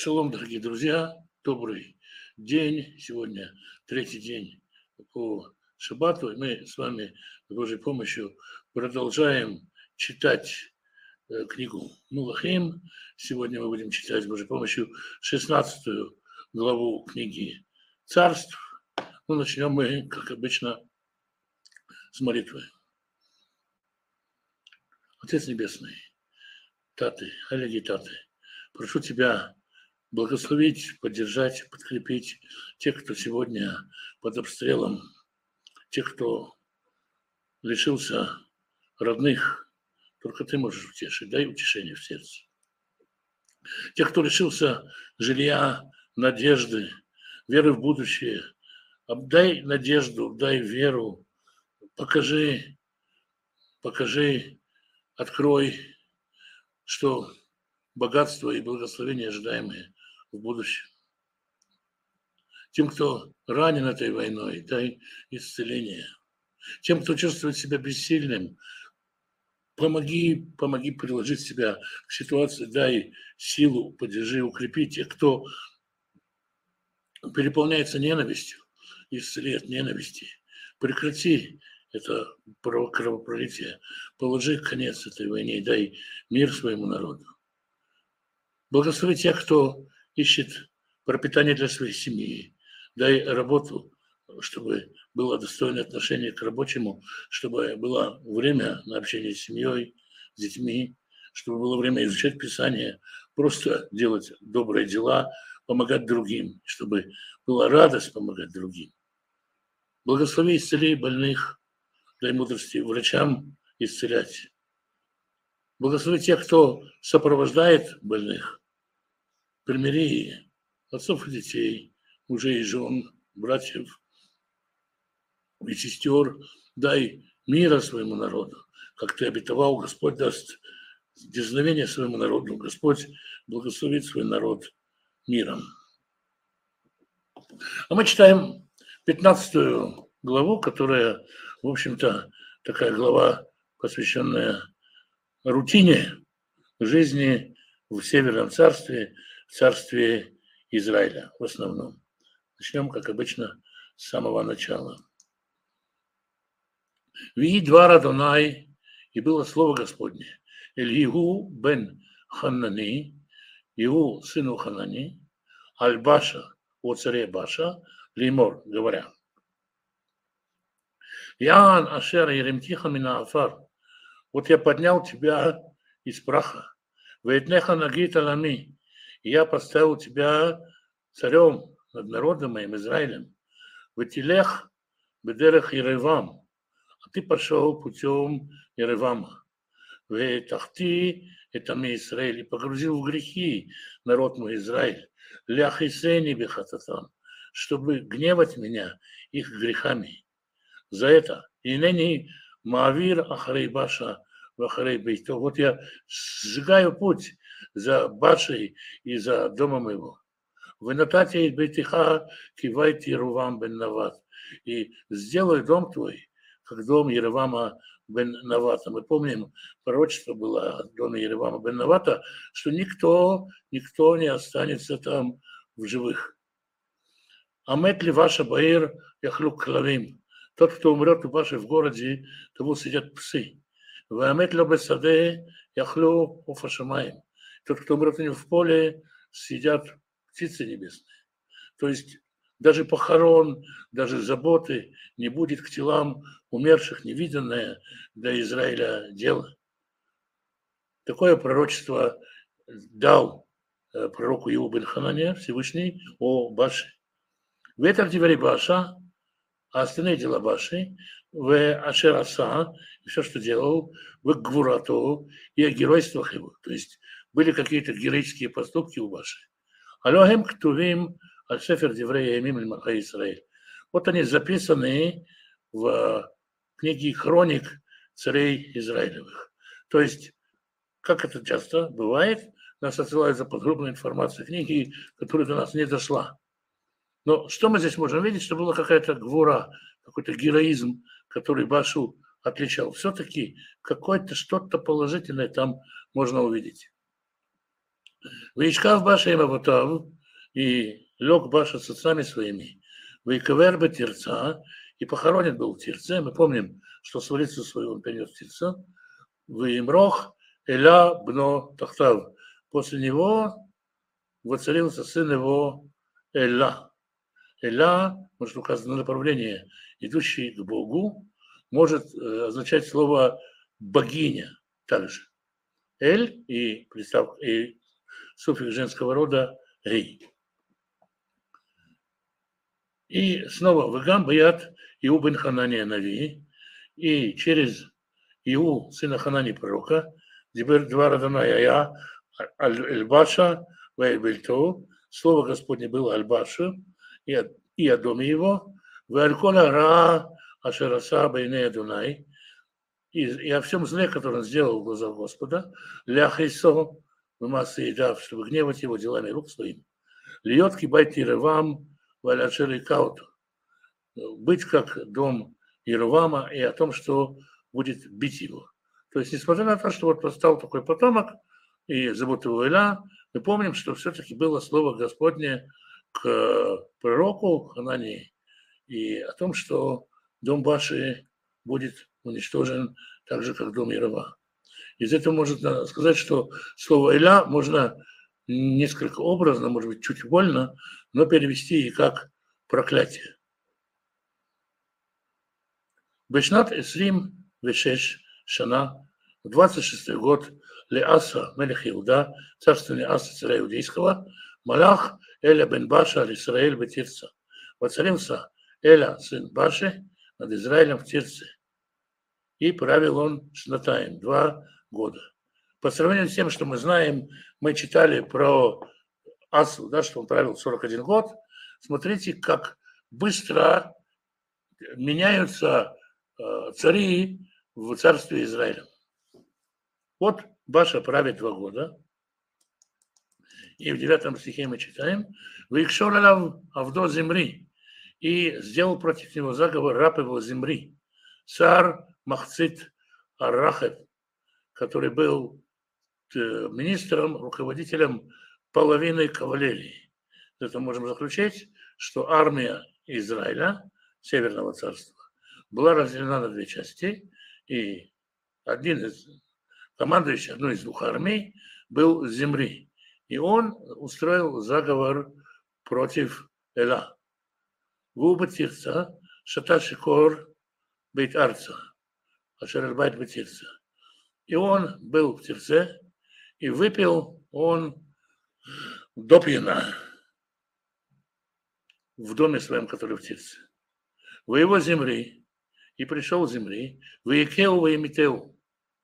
Шалом, дорогие друзья, добрый день. Сегодня третий день по Шаббату, и мы с вами с Божьей помощью продолжаем читать книгу Мулахим. Сегодня мы будем читать с Божьей помощью 16 главу книги Царств. Ну, начнем мы, как обычно, с молитвы. Отец Небесный, Таты, Аллеги Таты, прошу Тебя благословить, поддержать, подкрепить тех, кто сегодня под обстрелом, тех, кто лишился родных. Только Ты можешь утешить, дай утешение в сердце. Тех, кто лишился жилья, надежды, веры в будущее, дай надежду, дай веру, покажи, открой, что богатство и благословение ожидаемые в будущем. Тем, кто ранен этой войной, дай исцеление. Тем, кто чувствует себя бессильным, помоги приложить себя к ситуации, дай силу, поддержи, укрепи тех, кто переполняется ненавистью, исцели от ненависти. Прекрати это кровопролитие, положи конец этой войне и дай мир своему народу. Благослови тех, кто ищет пропитание для своей семьи. Дай работу, чтобы было достойное отношение к рабочему, чтобы было время на общение с семьей, с детьми, чтобы было время изучать Писание, просто делать добрые дела, помогать другим, чтобы была радость помогать другим. Благослови, исцели больных, дай мудрости врачам исцелять. Благослови тех, кто сопровождает больных. Примири отцов и детей, мужей и жен, братьев и сестер. Дай мира своему народу. Как Ты обетовал, Господь даст дерзновение своему народу. Господь благословит свой народ миром. А мы читаем 15 главу, которая, в общем-то, такая глава, посвященная рутине жизни в Северном царстве, в царстве Израиля в основном. Начнем, как обычно, с самого начала. «Вии двар Адонай, и было слово Господне, Эль-Иху бен Ханани, Иху сыну Ханани, Аль-Баша, о царе Баша, Леймор, говоря, Яан Ашер Еремтиха мина Афар, вот я поднял тебя из праха, Вейтнеха Нагит Алами, и я поставил тебя царем над народом моим Израилем, Ватилех бедерех Еревам, а ты пошел путем Еревама, Ветахти это ми Израиль, и погрузил в грехи народ мой Израиль, Ляхисени бехататам, чтобы гневать меня их грехами. За это и ныне Маавир Ахарей Баша Вахарей Бейто. Вот я сжигаю путь за Башей и за домом его. Вынатате Бейтиха кивайте Ерувам бен Нават. И сделай дом твой, как дом Ерувама бен Навата. Мы помним, пророчество было от дома Ерувама бен Навата, что никто не останется там в живых. Амет ли ваша баир яхлю клавим. Тот, кто умрет у Баши в городе, тому сидят псы. Вамет ли бесаде яхлю уфашамаем. Тот, кто умрет у него в поле, сидят птицы небесные. То есть даже похорон, даже заботы не будет к телам умерших, невиданное для Израиля дело. Такое пророчество дал пророку Иу бен Ханане Всевышний о Баше. Ветер дивери Баша, а остальные дела Баши, в Ашер Аса, все, что делал, в Гвурату и о геройствах его. То есть были какие-то героические поступки у Баши. Алохем ктувим аль-Сефер Диврей Ямим аль-Маха Исраиль. Вот они записаны в книге хроник царей Израилевых. То есть, как это часто бывает, нас отсылают за подробной информацией книги, которая до нас не дошла. Но что мы здесь можем видеть, что была какая-то гвура, какой-то героизм, который Башу отличал. Все-таки какое-то что-то положительное там можно увидеть. Ваишкав Баша им Авотав, и лег Баша с отцами своими. Ваиковер бы Тирца, и похоронен был в Тирце. Мы помним, что свалицу свою он перенес в Тирце. Ваимрох Эля Бно Тахтав. После него воцарился сын его Эля. Эля, может указано направление, идущий к Богу, может означать слово богиня также. Эль и суффикс женского рода Эй. И снова Вегам Баят Иу бен Ханания Нави, и через Иу, сына Ханани пророка, теперь два Раданая я, Аль-Баша, Вэль-Бельту, слово Господне было Аль-Баша, и о доме его, Вэль-Кола Ра Ашераса Бейне Адунай, и о всем зле, которое он сделал в глазах Господа, Ляхисо, чтобы гневать его делами рук своим. Льет кибайт Еревам, Валяшерикауту. Быть как дом Еревама и о том, что будет бить его. То есть, несмотря на то, что вот восстал такой потомок, и зовут его Иля, мы помним, что все-таки было слово Господне к пророку Ханании и о том, что дом Баши будет уничтожен так же, как дом Ерова. Из этого можно сказать, что слово Иля можно несколько образно, может быть, чуть больно, но перевести и как проклятие. Бешнат Эсрим Вешеш Шана, в 26-й год Леаса Мелех Иуда, царствование Аса царя иудейского, Малах Эля бен Баша Исраэль Бетирца. Воцарился Эля, сын Баши, над Израилем в Тирце. И правил он Шнатаим, 2 года. По сравнению с тем, что мы знаем, мы читали про Асу, да, что он правил 41 год. Смотрите, как быстро меняются цари в царстве Израиля. Вот Баша правит 2 года. И в 9 стихе мы читаем: «Ваикшор алав авдо Зимри», и сделал против него заговор раб его Зимри, царь Махцит Аррахев, который был министром, руководителем половины кавалерии. Это можем заключить, что армия Израиля, Северного царства, была разделена на 2 части, и один из командующий одной из 2 армий был Зимри, и он устроил заговор против Эла. Губа Тирца, Шата Шикор Бейт Арца, Ашер Байт Бетирца. И он был в Тирце, и выпил он до пьяна в доме своем, который в Тирце. Во его Зимри, и пришел Зимри, Ваикеу Ваимитеу,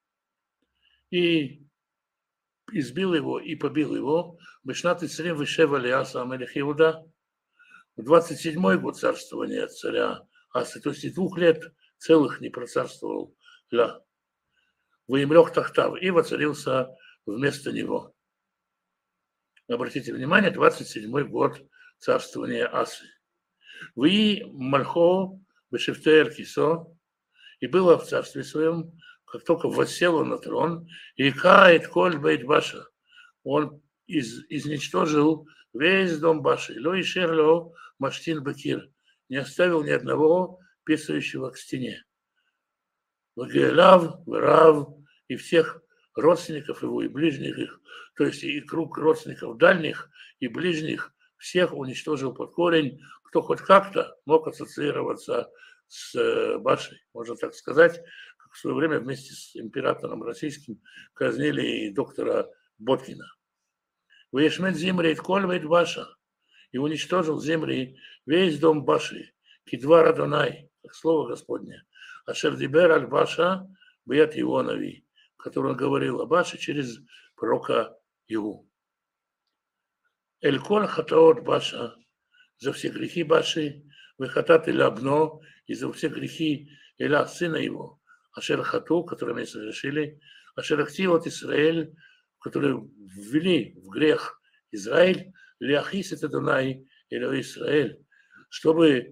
и избил его и побил его, Бешнат Ицрим Вишева Лиаса Амелех Иуда, в 27-й год царствования царя Асы, то есть и 2 лет целых не процарствовал Ля. Воимлех Тахтав, и воцарился вместо него. Обратите внимание, 27-й год царствования Асы. Вы Мальхо Бешефтеер Кисо, и было в царстве своем, как только воссел он на трон, и Каит Коль Бейт Баша, он изничтожил весь дом Баши, Ло и Шерло Маштин Бакир, не оставил ни одного писающего к стене. Вагелав, Варав, и всех родственников его и ближних их, то есть и круг родственников дальних и ближних, всех уничтожил под корень, кто хоть как-то мог ассоциироваться с Башей, можно так сказать, как в свое время вместе с императором российским казнили и доктора Боткина. Ваешмет Зимри Коль Баша, и уничтожил Зимри весь дом Баши, Кидвар Адонай, как слово Господне, Ашер Дибер Аль Баша Бьят его Нави, который он говорил о Баше через пророка Иу. Эль Коль Хатаот Баша, за все грехи Баши, Вехатат Иля Бно, и за все грехи Иля, сына его, Ашер Хату, которые мы совершили, Ашер Активот Исраэль, которые ввели в грех Израиль, Ляхис это Дунай или Израиль, чтобы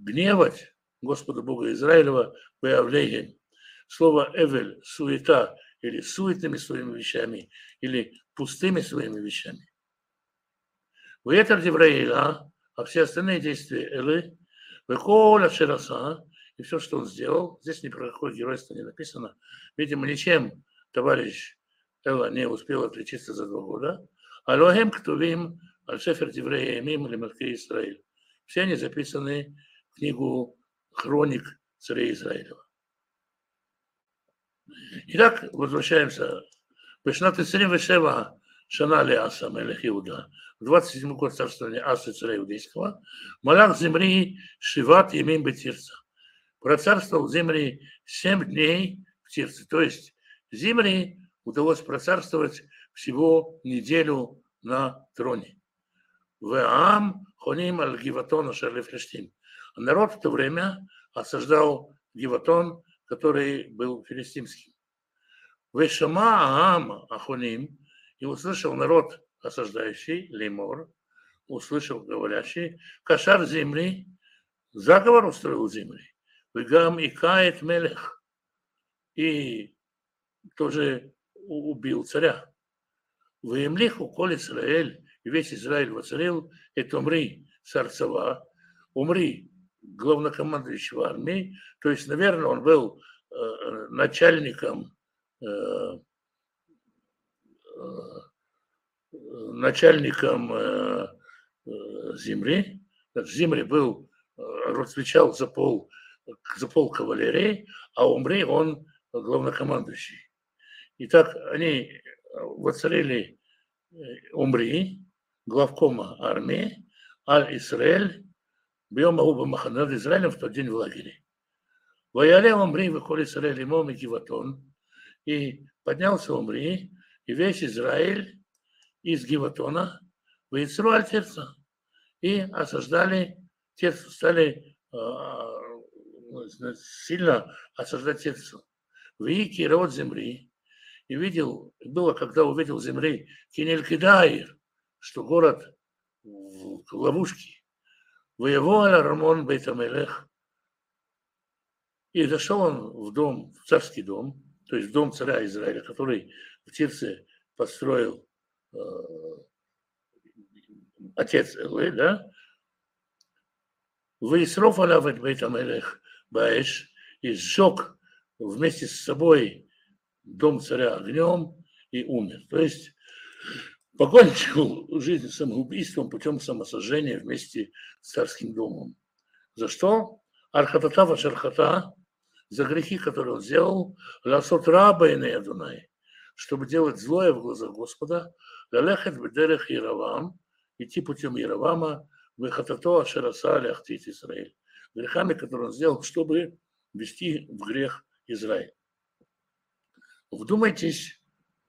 гневать Господа Бога Израилева, появлением. Слово «эвель», суета или суетными своими вещами, или пустыми своими вещами. Ваетер Девраила, а все остальные действия Элы, Веколя Шераса, и все, что он сделал, здесь ни про какое геройство не написано. Видимо, ничем товарищ Эла не успел отличиться за 2 года. Алохем Ктувим, Аль-Шефер Деврея Эмим, Лемарке Израиль. Все они записаны в книгу хроник царей Израилева. Итак, возвращаемся. Бешнат Исрим Вешева Шана Леаса Мелех Иуда. В 27-й год царствования Асы, царя иудейского, Малах Зимри Шиват Емим Бетирца. Процарствовал Зимри 7 дней в Тирце. То есть Зимри удалось процарствовать всего неделю на троне. Веам Хоним Аль-Гиватон Ашерлифлештим. Народ в то время осаждал Гиватон, который был филистимским. Вешама Аам Ахоним, и услышал народ осаждающий, Леймор, услышал говорящий, Кашар Зимри, заговор устроил Зимри. Вегам и Кает Мелех, и тоже убил царя. Веемлиху Коль Исраэль, и весь Израиль воцарил, это Умри, царцова, Умри, главнокомандующего армии, то есть, наверное, он был начальником Зимри. Зимри был, отвечал за пол кавалерии, а Умри он главнокомандующий. Итак, они воцарили Умри, главкома армии, Аль-Исраэль, бьем Ауба Махана над Израилем в тот день в лагере. Вояле Умри выходит Исраэль имом и Гиватон, и поднялся Умри, и весь Израиль из Гиватона выйцру Аль-Тирца, и осаждали Тирцу, стали сильно осаждать Тирцу. Вики род Зимри, и видел, было, когда увидел Зимри Кинель-Кидаир, что город в ловушке. Воевал Рамон Бейт-Амелех, и зашел он в дом, в царский дом, то есть в дом царя Израиля, который в Тирце построил отец Элы, да? Высров алавет Бейт-Амелех Баэш, и сжег вместе с собой дом царя огнем и умер. То есть покончил жизнь самоубийством путем самосожжения вместе с царским домом. За что? Архатата вашархата, за грехи, которые он сделал, ласот раба и неядунай, чтобы делать злое в глазах Господа, лалехет бедерех Яровам, идти путем Яровама, выхатато ашераса ляхтит Израиль, грехами, которые он сделал, чтобы вести в грех Израиль. Вдумайтесь,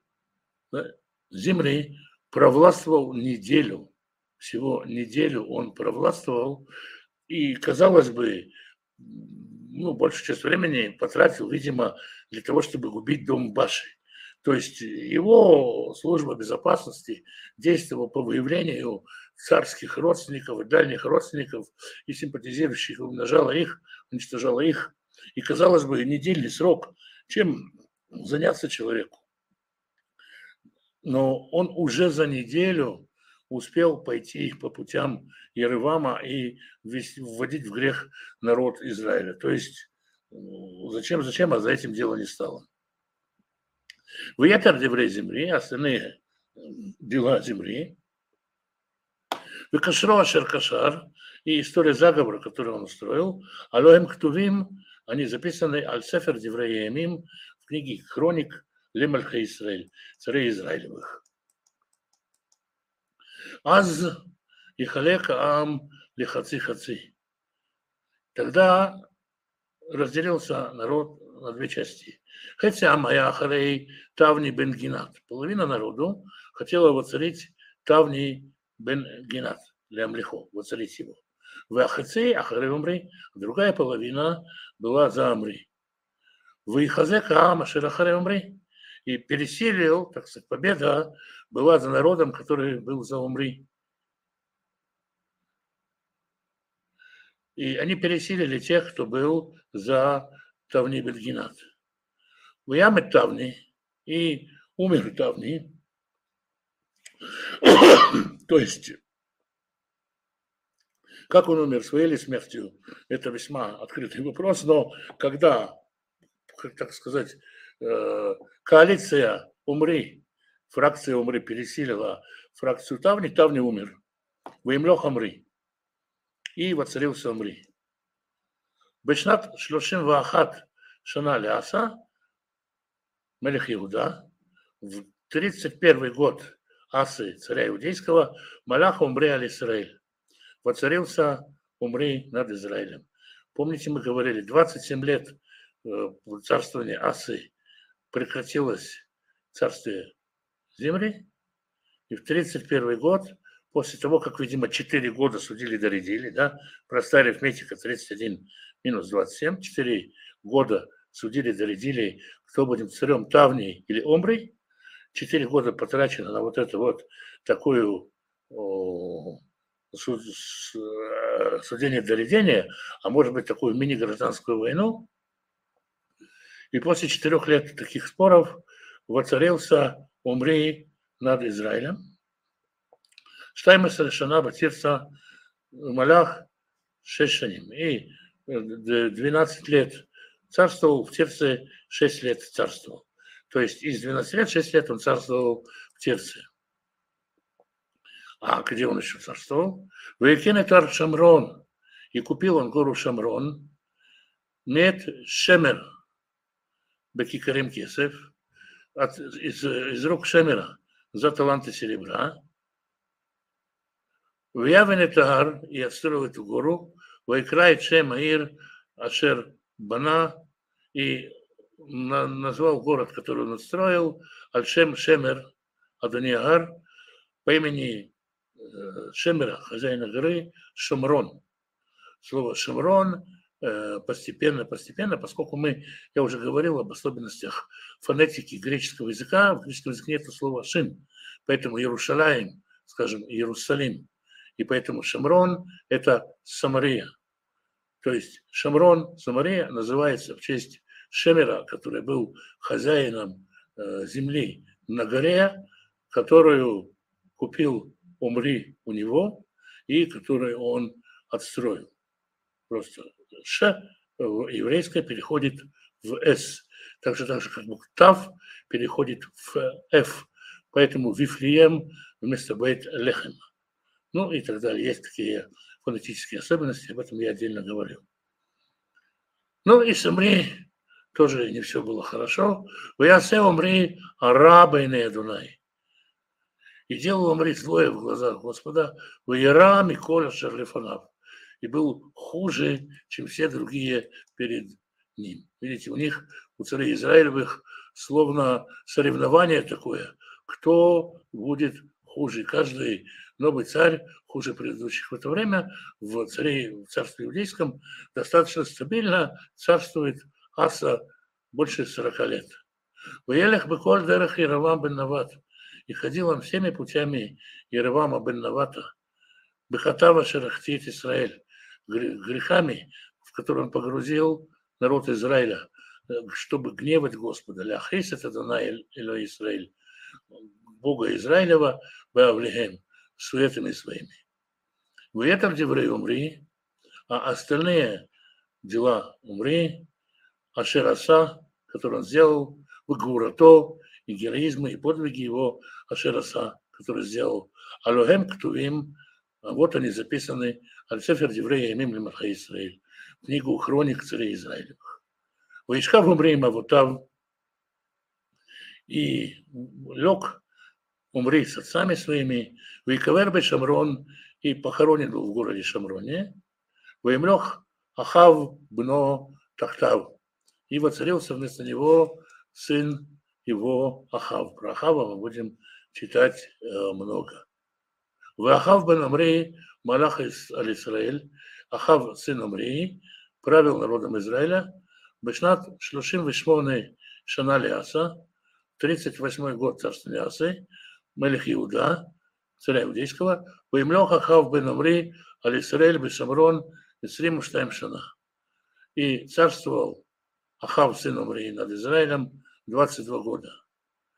Зимри провластвовал неделю, всего неделю он провластвовал, и, казалось бы, большую часть времени потратил, видимо, для того, чтобы убить дом Баши. То есть его служба безопасности действовала по выявлению царских родственников и дальних родственников и симпатизирующих, умножала их, уничтожала их. И, казалось бы, недельный срок, чем заняться человеку. Но он уже за неделю успел пойти по путям Яровама и вводить в грех народ Израиля. То есть зачем, а за этим дело не стало. Ваятер Деврей Зимри, остальные дела Зимри, Векашро Ашер Кашар, и история заговора, который он устроил, Алоэм Ктувим, они записаны Аль-Сефер Деврей Емим в книге Хроник Лемальха Исраэль, царей Израилевых. Аз и халека ам лихаци-хаци. Тогда разделился народ на 2 части. Хотя моя харей Тавни бен Гинат. Половина народу хотела воцарить Тавни бен Гинат, Лямлихо, воцарить его. Вахаци ахарей Умри, другая половина была за Амри. Вихазека ам ашер ахарей Умри. И пересилил, так сказать, победа была за народом, который был за Умри. И они пересилили тех, кто был за Тавни бен Гинат. Ваямет Тавни, и умер давний. То есть, как он умер, своей или смертью, это весьма открытый вопрос, но когда, как так сказать, коалиция Умри, фракция Умри пересилила фракцию Тавни, Тавни умер. Ваимлох Амри. И воцарился Амри. Бешнат 31 шана ляса, Мелех Иуда, в 31 год Асы, царя иудейского, Малах Умри аль-Исраэль. Воцарился Умри над Израилем. Помните, мы говорили, 27 лет царствования Асы прекратилось царствие Зимри, и в 31 год, после того, как, видимо, 4 года судили-доредили, да, простая арифметика 31 минус 27, 4 года судили-доредили, кто будет царем, Тавни или Омри, 4 года потрачено на вот это вот такую судение-доредение, а может быть такую мини-гражданскую войну. И после 4 лет таких споров воцарился Омри над Израилем. Штаймес решена батирца Малах 6 шаним. И 12 лет царствовал, в Тирце 6 лет царствовал. То есть из 12 лет 6 лет он царствовал в Тирце. А где он еще царствовал? Вейкенетар Шамрон. И купил он гору Шамрон. Мет Шемер. Бекикарим Кесев. Из рук Шемера за таланты серебра. В Явенетар и отстроил эту гору. Вайкрай Шемаир Ашер Бана. И назвал город, который он отстроил, Аль-Шем Шемер Адониагар, по имени Шемера, хозяина горы, Шамрон. Слово Шамрон постепенно, поскольку я уже говорил об особенностях фонетики греческого языка, в греческом языке нет слова Шим, поэтому Иерушалаим, скажем, Иерусалим, и поэтому Шамрон – это Самария. То есть Шамрон, Самария, называется в честь Шемера, который был хозяином земли на горе, которую купил Омри у него и которую он отстроил. Просто Ш еврейское переходит в С. Так же, как буква Тав переходит в Ф. Поэтому Вифлеем вместо Бейт Лехем. Ну и так далее. Есть такие фонетические особенности, об этом я отдельно говорил. Ну и с Омри тоже не все было хорошо. Ваясе Омри арабайне Адунай. И делал Омри злое в глазах Господа. Ваяра Миколя Шерлифанав. И был хуже, чем все другие перед ним. Видите, у них, у царей Израилевых, словно соревнование такое, кто будет хуже. Каждый новый царь хуже предыдущих. В это время в царстве иудейском достаточно стабильно царствует Аса больше 40 лет. Ваелях беколь дерах Яровам бен Нават. И ходил он всеми путями Яровама бен Навата. Бехатава шерахтит Израиль. Грехами, в которые он погрузил народ Израиля, чтобы гневать Господа. Ляхис это Данай Элой Израиль. Бога Израилева Баавлихем. Суетами своими. В этом деврей Умри, а остальные дела Умри, Ашераса, который он сделал, в Гурато, и героизмы, и подвиги его, Ашераса, который сделал, Алохем Ктувим, а вот они записаны, Аль-Сефер Деврея Имим Лемаха Исраиль, книгу хроник царей Израилевых. Ваишкав Умри Мавутав, и лег Умри с отцами своими, Вейкавер бе Шамрон, и похоронен был в городе Шамроне, Веймлех Ахав бно Тахтав, и воцарился вместо него сын его Ахав. Про Ахава мы будем читать много. Ахав бен Амри, Малах аль-Исраэль, Ахав сын Амри, правил народом Израиля, Бешнат 38 шана Аса, 38 год царствования Асы, Мелех Иуда, царя иудейского, Ваимлех Ахав бен Амри, аль-Исраэль бен Шамрон, Исрим Штайм шана. И царствовал Ахав сын Амри над Израилем 22 года.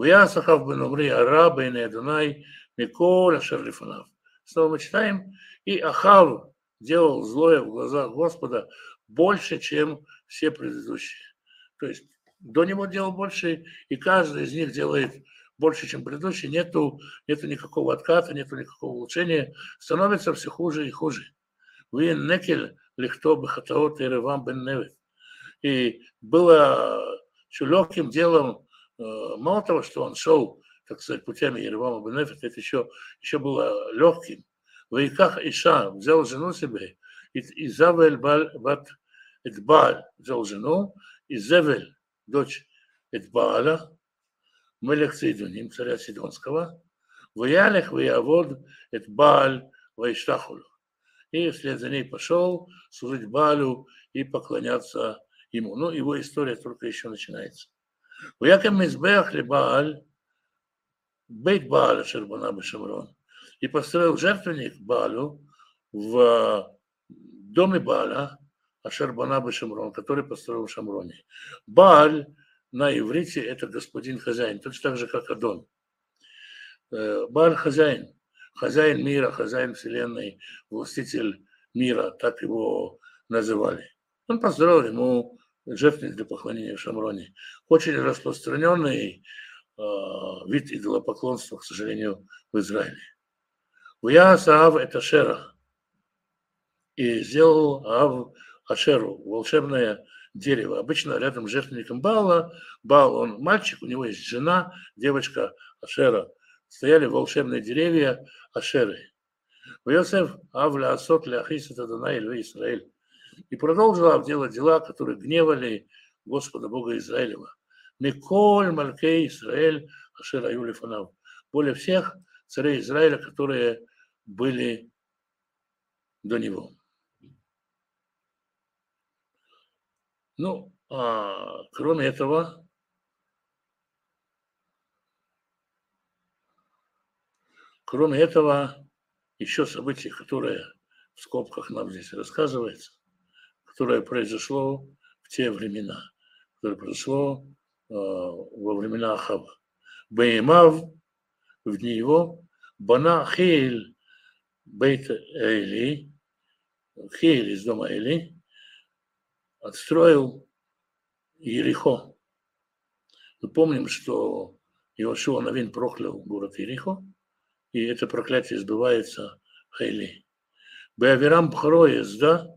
ויעש אחאב בן עמרי הרע בעיני אדוני מכל אשר לפניו. Снова мы читаем, и Ахав делал злое в глазах Господа больше, чем все предыдущие. То есть до него делал больше, и каждый из них делает больше, чем предыдущий. Нету никакого отката, нету никакого улучшения. Становится все хуже и хуже. Вы некель лихто бхатаот и ревам бен невет. И было еще легким делом, мало того, что он шел, так сказать, путями Еревама бен Невет, это еще было легким. Ваиках Иша взял жену себе, и Завель бат Эдбааль взял жену, и Зевель, дочь Эдбааля, Мелех Сидоним, царя Сидонского, Ваялех Ваявод Эдбааль Ваиштахулю. И вслед за ней пошел служить Баалю и поклоняться ему. Ну, его история только еще начинается. Ваякам Мизбеах Лебааль, Бейт Бааля Шербана Бешамрон. И построил жертвенник Баалю в доме Бааля Ашербана Бешамрон, который построил в Шамроне. Бааль на иврите это господин хозяин, точно так же, как Адон. Бааль хозяин. Хозяин мира, хозяин вселенной, властитель мира, так его называли. Он построил ему жертвенник для поклонения в Шамроне. Очень распространенный вид идолопоклонства, к сожалению, в Израиле. Уяс Аав это Ашера. И сделал Аав Ашеру, волшебное дерево. Обычно рядом с жертвенником Баала, Баал, он мальчик, у него есть жена, девочка Ашера. Стояли волшебные деревья Ашеры. Йосеф Аав лаасот ляхисет Адонай эльвей Исраэль. И продолжил Аав делать дела, которые гневали Господа Бога Израилева. Миколь Малькей Исраэль Ашер аю лефанав. Более всех царей Израиля, которые были до него. Ну, кроме этого, еще событие, которое в скобках нам здесь рассказывается, которое произошло в те времена, которое произошло во времена Ахава. Беймав, в дни его, Бана Хейль Бейт Эйли, Хейль из дома Эйли, отстроил Ерихо. Мы помним, что Иошуа Навин проклял город Ерихо, и это проклятие сбывается Хейли. Беавирам Бхаро езда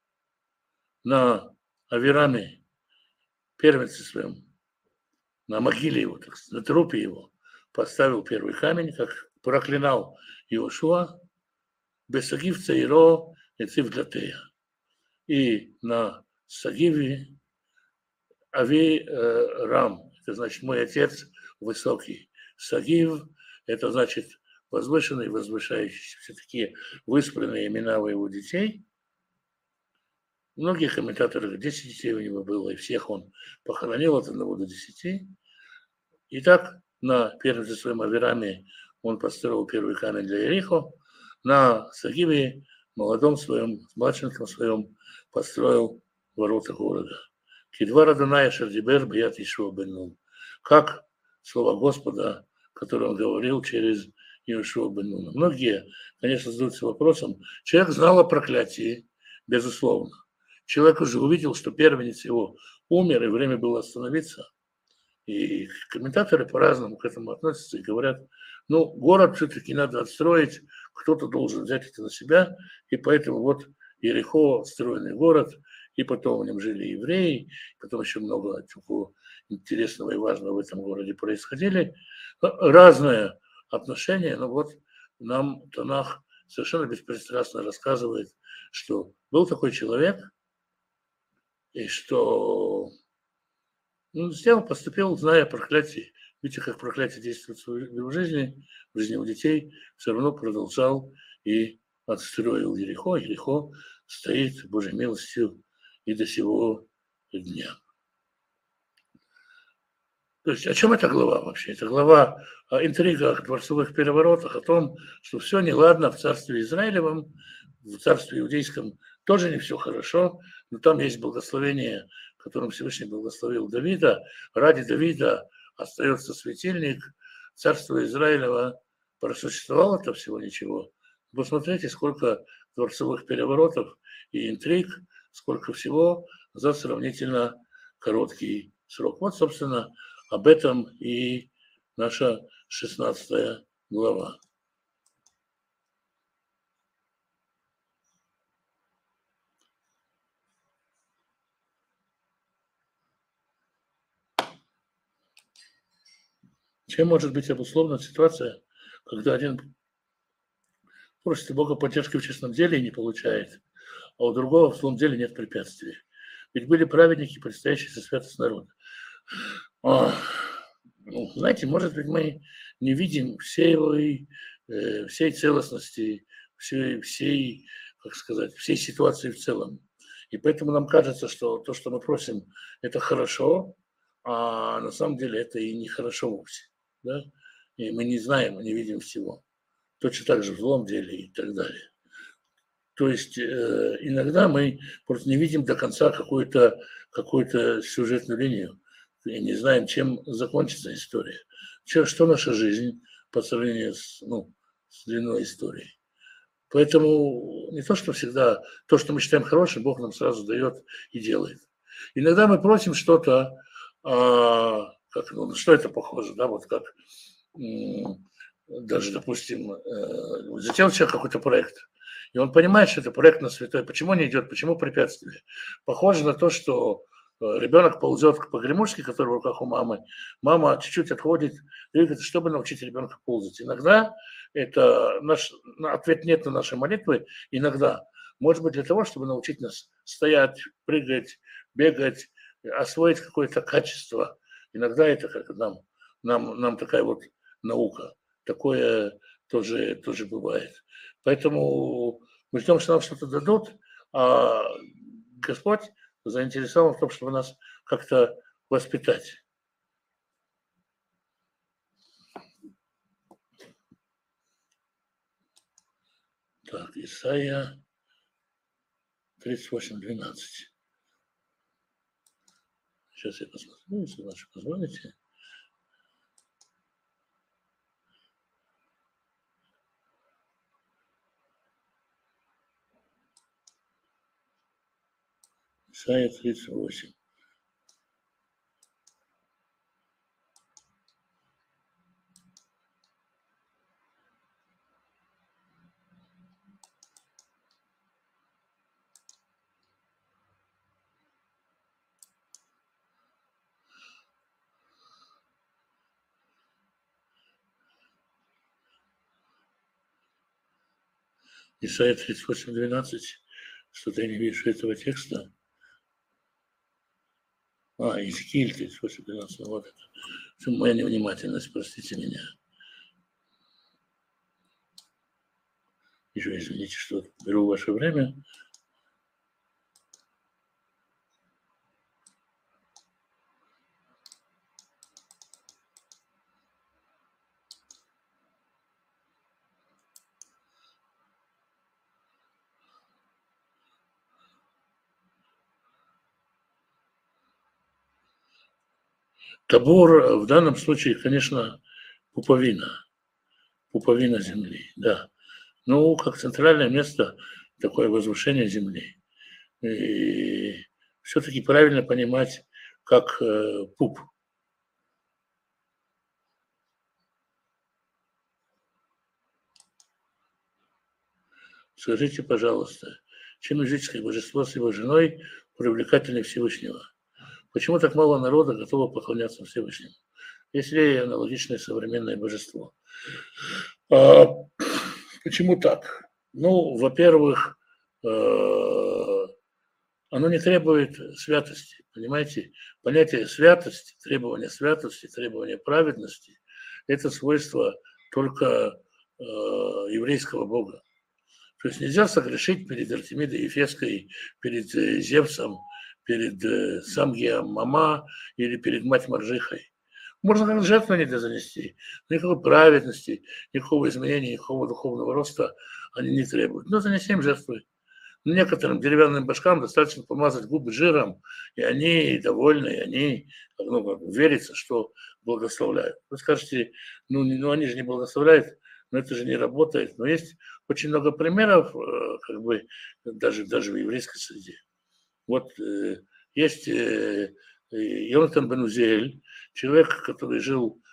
на Авираме, первенце своем, на могиле его, так сказать, на трупе его, поставил первый камень, как проклинал Иошуа, Бесагив Цаиро и Цивдлатея. И на Сагиве Ави Рам, это значит мой отец высокий. Сагив, это значит возвышенный, возвышающийся. Все такие выспренные имена у его детей. Многие комментаторы, 10 детей у него было, и всех он похоронил от 1 до 10. Итак, на первенце своем Авираме он построил первый камень для Ерихо, на Сагиве, молодом своем, младшеньком своем, построил ворота города. Кидвар Адоная Шардибер Бият Ишуа бен Нун. Как слово Господа, которое он говорил через Иошуа бен Нуна. Многие, конечно, задаются вопросом. Человек знал о проклятии, безусловно. Человек уже увидел, что первенец его умер, и время было остановиться. И комментаторы по-разному к этому относятся и говорят, ну, город все-таки надо отстроить, кто-то должен взять это на себя, и поэтому вот Ерихо, стройный город, и потом в нем жили евреи, потом еще много чего интересного и важного в этом городе происходили. Разное отношение, но вот нам Танах совершенно беспристрастно рассказывает, что был такой человек, и что сделал, поступил, зная о проклятии. Видите, как проклятие действует в его жизни, в жизни у детей, все равно продолжал и отстроил Ерихо. Ерихо стоит, Божьей милостью, и до сего дня. То есть о чем эта глава вообще? Это глава о интригах, дворцовых переворотах, о том, что все неладно в царстве Израилевом, в царстве иудейском тоже не все хорошо, но там есть благословение, которым Всевышний благословил Давида. Ради Давида остается светильник, царство Израилева просуществовало-то всего ничего. Посмотрите, сколько дворцовых переворотов и интриг, сколько всего за сравнительно короткий срок. Вот, собственно, об этом и наша 16 глава. Чем может быть обусловлена ситуация, когда один просит у Бога поддержки в честном деле и не получает, а у другого в злом деле нет препятствий? Ведь были праведники, предстоящие за святость народа. Знаете, может быть, мы не видим всей целостности, всей, как сказать, всей ситуации в целом. И поэтому нам кажется, что то, что мы просим, это хорошо, а на самом деле это и не хорошо вовсе. Да? И мы не знаем, мы не видим всего. Точно так же в злом деле и так далее. То есть иногда мы просто не видим до конца какую-то сюжетную линию. И не знаем, чем закончится история. Что наша жизнь по сравнению с длиной истории. Поэтому не то, что всегда то, что мы считаем хорошим, Бог нам сразу дает и делает. Иногда мы просим что-то, что это похоже, да, вот как даже, допустим, затеял человек какой-то проект, и он понимает, что это проект на святой. Почему не идет, почему препятствие? Похоже на то, что ребенок ползет к погремушке, которая в руках у мамы, мама чуть-чуть отходит, двигается, чтобы научить ребенка ползать. Иногда это ответ нет на наши молитвы, иногда, может быть, для того, чтобы научить нас стоять, прыгать, бегать, освоить какое-то качество. Иногда это как нам такая вот наука. Такое тоже бывает. Поэтому мы ждем, что нам что-то дадут, а Господь заинтересован в том, чтобы нас как-то воспитать. Так, Исайя 38:12. Сейчас я посмотрю, если вы позволите. Исайя 38. Исайя 38:12. Что-то я не вижу этого текста. Иезекииль 38:12. Вот это. Моя невнимательность, простите меня. Еще извините, что беру ваше время. Табор в данном случае, конечно, пуповина земли, да. Ну, как центральное место, такое возвышение земли. И все-таки правильно понимать, как пуп. Скажите, пожалуйста, чем языческое божество с его женой привлекательнее Всевышнего? Почему так мало народа готово поклоняться Всевышнему? Есть ли аналогичное современное божество? Почему так? Ну, во-первых, оно не требует святости, понимаете? Понятие святости, требование праведности – это свойство только еврейского бога. То есть нельзя согрешить перед Артемидой Ефесской, перед Зевсом, перед Самгием Мама или перед мать Маржихой. Можно как жертву не занести, но никакой праведности, никакого изменения, никакого духовного роста они не требуют. Но занесем жертвы. Некоторым деревянным башкам достаточно помазать губы жиром, и они довольны, и они верится, что благословляют. Вы скажете, они же не благословляют, но это же не работает. Но есть очень много примеров, как бы, даже в еврейской среде. Вот есть Йонатан бен Узиэль, человек, который жил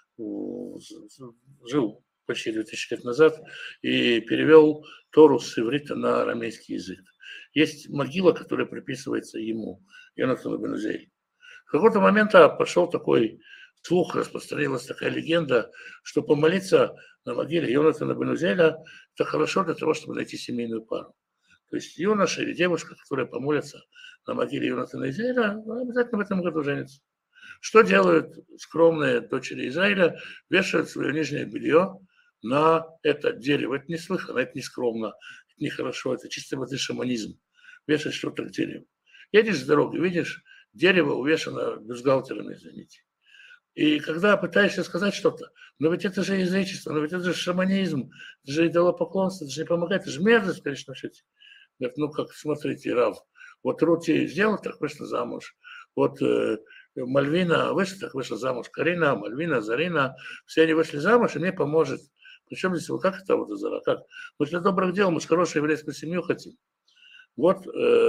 почти 2000 лет назад и перевел Тору с иврита на арамейский язык. Есть могила, которая приписывается ему, Йонатану бен Узиэль. В какой-то момент пошел такой слух, распространилась такая легенда, что помолиться на могиле Йонатана бен Узиэля – это хорошо для того, чтобы найти семейную пару. То есть юноша или девушка, которая помолится на могиле Йонатана Израиля, обязательно в этом году женится. Что делают скромные дочери Израиля? Вешают свое нижнее белье на это дерево. Это неслыханно, это не скромно, это нехорошо, это чисто воды шаманизм. Вешать что-то к дереву. Едешь с дороги, видишь, дерево увешано бюстгальтерами, извините. И когда пытаешься сказать что-то, но ведь это же язычество, но ведь это же шаманизм, это же идолопоклонство, это же не помогает, это же мерзость, конечно, в счете. Говорит, как смотрите, Рав, вот Рути сделала, так вышла замуж. Вот Мальвина вышла, так вышла замуж. Карина, Мальвина, Зарина, все они вышли замуж, и мне поможет. Причем здесь, как это вот Зара, как? Мы для добрых дел, мы же хорошую еврейскую семью хотим. Вот,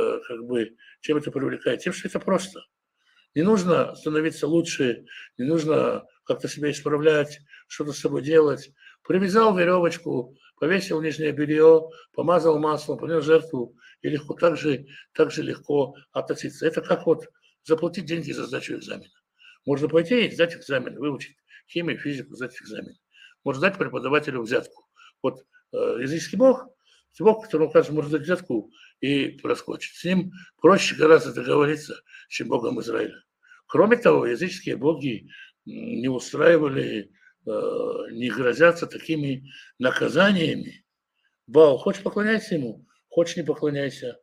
чем это привлекает? Тем, что это просто. Не нужно становиться лучше, не нужно как-то себя исправлять, что-то с собой делать. Привязал веревочку, повесил нижнее белье, помазал маслом, понес жертву, и легко, так же легко относиться. Это как заплатить деньги за сдачу экзамена. Можно пойти и сдать экзамен, выучить химию, физику, сдать экзамен. Можно дать преподавателю взятку. Языческий Бог, которому, кажется, можно дать взятку и проскочить. С ним проще гораздо договориться, чем Богом Израиля. Кроме того, языческие боги не устраивали, не грозятся такими наказаниями. Баал, хочешь поклоняйся ему, хочешь не поклоняйся.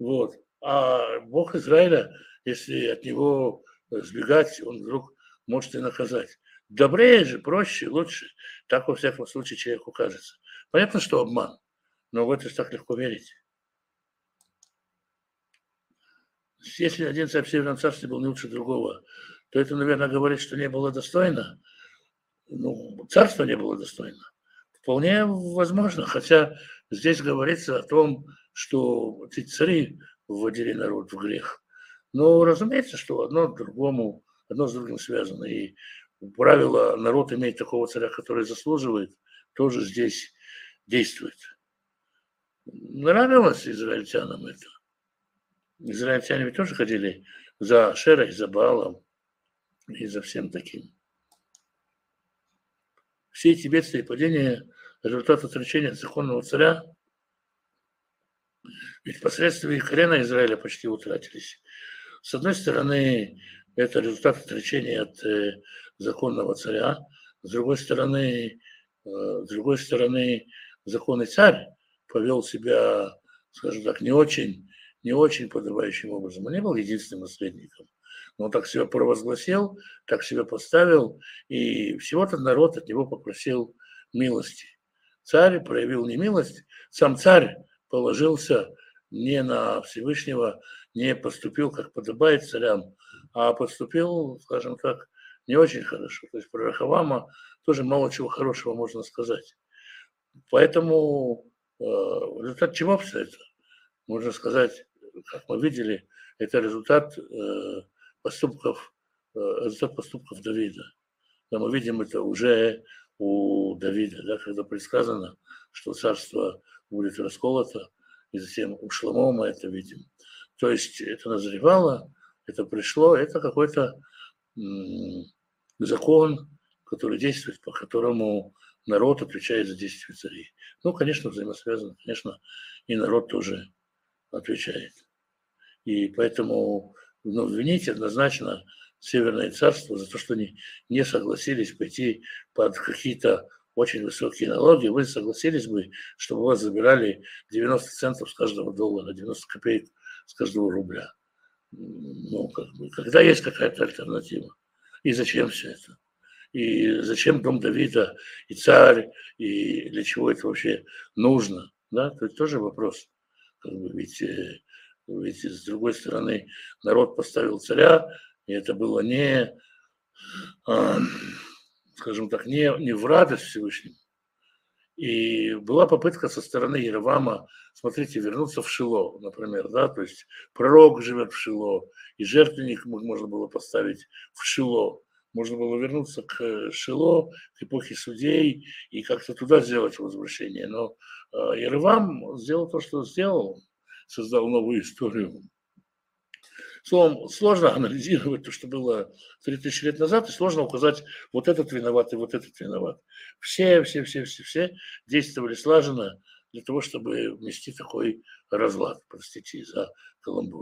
А Бог Израиля, если от него сбегать, он вдруг может и наказать. Добрее же, проще, лучше. Так, во всяком случае, человеку кажется. Понятно, что обман, но в это так легко верить. Если один царь в Северном царстве был не лучше другого, то это, наверное, говорит, что не было достойно. Царство не было достойно. Вполне возможно, хотя здесь говорится о том, что эти цари вводили народ в грех. Но разумеется, что одно с другим связано. И правило, народ иметь такого царя, который заслуживает, тоже здесь действует. Нравилось израильтянам это. Израильтяне ведь тоже ходили за Шерой, за Баалом и за всем таким. Все эти бедствия и падения – результат отречения законного царя, ведь последствия колена Израиля почти утратились. С одной стороны, это результат отречения от законного царя, с другой стороны, законный царь повел себя, скажем так, не очень подобающим образом. Он не был единственным наследником. Но он так себя провозгласил, так себя поставил, и всего-то народ от него попросил милости. Царь проявил немилость, сам царь положился не на Всевышнего, не поступил, как подобает царям, а поступил, скажем так, не очень хорошо. То есть про Рахавама тоже мало чего хорошего можно сказать. Поэтому в результате чего все это? Можно сказать, как мы видели, это результат поступков Давида. Да, мы видим это уже у Давида, да, когда предсказано, что царство будет расколото, и затем у Шломо мы это видим. То есть это назревало, это пришло, это какой-то закон, который действует, по которому народ отвечает за действия царей. Конечно, взаимосвязано, конечно, и народ тоже отвечает. И поэтому винить однозначно Северное царство за то, что они не согласились пойти под какие-то очень высокие налоги. Вы согласились бы, чтобы у вас забирали 90 центов с каждого доллара, 90 копеек с каждого рубля. Когда есть какая-то альтернатива. И зачем все это? И зачем дом Давида, и царь, и для чего это вообще нужно? Да? Это тоже вопрос. как бы, ведь с другой стороны народ поставил царя, и это было не, скажем так, не в радость Всевышнему. И была попытка со стороны Иеровама, смотрите, вернуться в Шило, например, да, то есть пророк живет в Шило, и жертвенник можно было поставить в Шило. Можно было вернуться к Шило, к эпохе судей, и как-то туда сделать возвращение. Но Иеровам сделал то, что сделал, создал новую историю. Словом, сложно анализировать то, что было 3000 лет назад, и сложно указать, вот этот виноват и вот этот виноват. Все действовали слаженно для того, чтобы внести такой разлад. Простите за каламбур.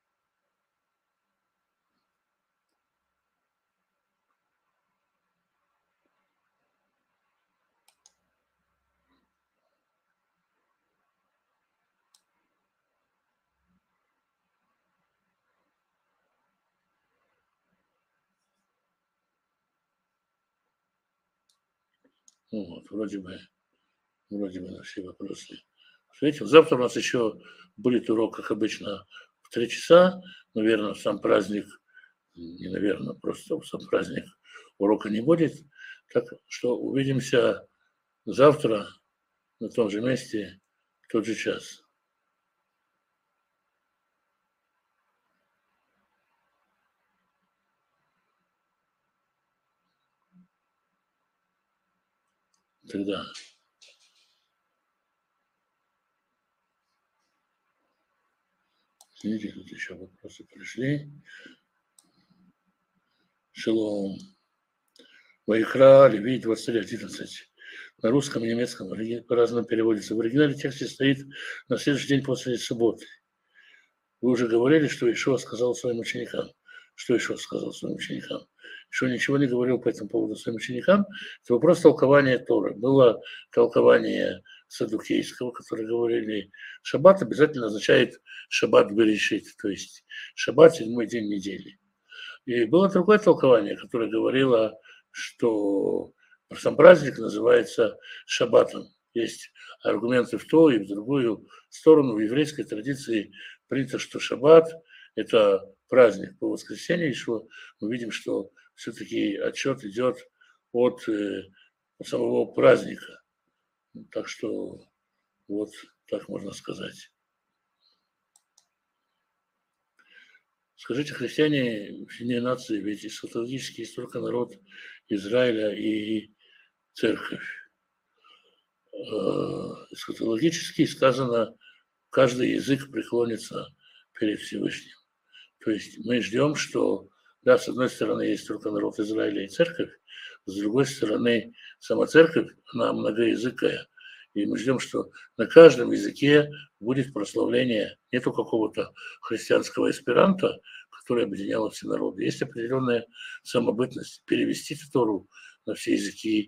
Вот, вроде бы на все вопросы ответил. Завтра у нас еще будет урок, как обычно, в 3 часа. Наверное, сам праздник, не наверное, просто сам праздник урока не будет. Так что увидимся завтра на том же месте, в тот же час. Тогда. Видите, тут еще вопросы пришли. Шалом. Вайкра, Левит, 23:11. На русском и немецком по-разному переводится. В оригинале тексте стоит на следующий день после субботы. Вы уже говорили, что Ишуа сказал своим ученикам. Что Ишуа сказал своим ученикам? Ишуа ничего не говорил по этому поводу своим ученикам. Это вопрос толкования Торы. Было толкование саддукейского, которые говорили, шаббат обязательно означает шаббат берешит, то есть шаббат, 7-й день недели. И было другое толкование, которое говорило, что сам праздник называется шаббатом. Есть аргументы в ту и в другую сторону. В еврейской традиции принято, что шаббат – это праздник. По воскресенью еще мы видим, что все-таки отчет идет от самого праздника. Так что вот так можно сказать. Скажите, христиане вне нации, ведь эсхатологически есть только народ Израиля и церковь. Эсхатологически сказано, каждый язык преклонится перед Всевышним. То есть мы ждем, что, да, с одной стороны, есть только народ Израиля и церковь, с другой стороны, сама церковь, она многоязыкая. И мы ждем, что на каждом языке будет прославление нету какого-то христианского эсперанто, которое объединяло все народы. Есть определенная самобытность. Перевести Тору на все языки,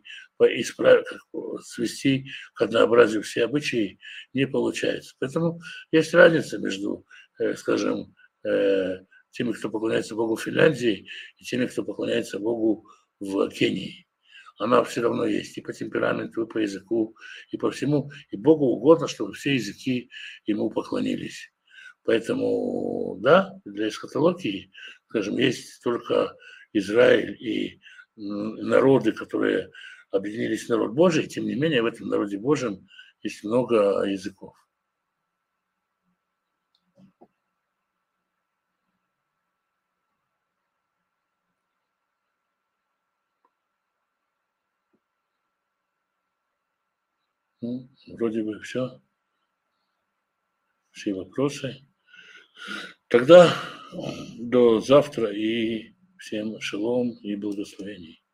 свести к однообразию все обычаи не получается. Поэтому есть разница между, скажем, теми, кто поклоняется Богу в Финляндии, и теми, кто поклоняется Богу в Кении. Она все равно есть и по темпераменту, и по языку, и по всему. И Богу угодно, чтобы все языки ему поклонились. Поэтому, да, для эсхатологии, скажем, есть только Израиль и народы, которые объединились в народ Божий, тем не менее в этом народе Божьем есть много языков. Ну, вроде бы все вопросы. Тогда до завтра и всем шалом и благословений.